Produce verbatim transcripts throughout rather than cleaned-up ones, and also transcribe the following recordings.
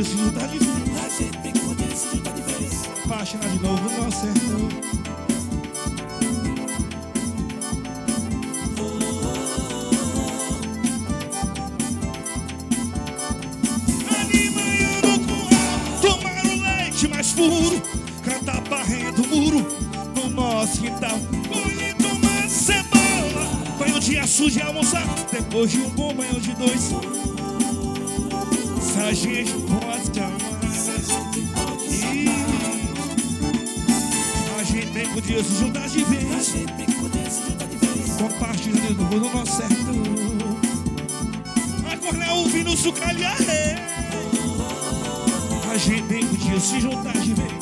podia se juntar de vez. A gente bem que podia se juntar de vez. Apaixonar de novo no nosso sertão. Ali manhã no curral, tomar o leite mais puro, cantar barrendo o muro no nosso quintal. Colher, tomar cebola, banho de açude e almoçar. Depois de um bom banho de dois, se a gente pode calmar. A gente bem podia se juntar de A vez. gente bem que podia se juntar de vez. Compartilhando do no nosso sertão. A Cornel ouvindo o sucalharé. A gente bem podia se juntar de vez.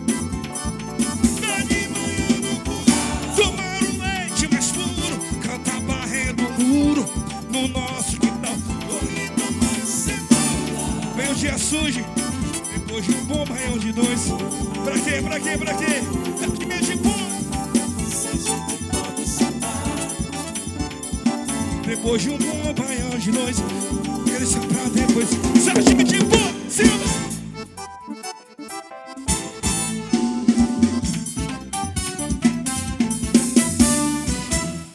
De manhã no curral, tomar um leite mais puro, cantar barrendo o muro no nosso quintal. Colher, tomar cebola, banho de açude, depois de um bom banho de dois. Pra quê, pra quê, pra quê? É que meio de pão. Se a gente pode sentar. Depois de um bom banho de dois.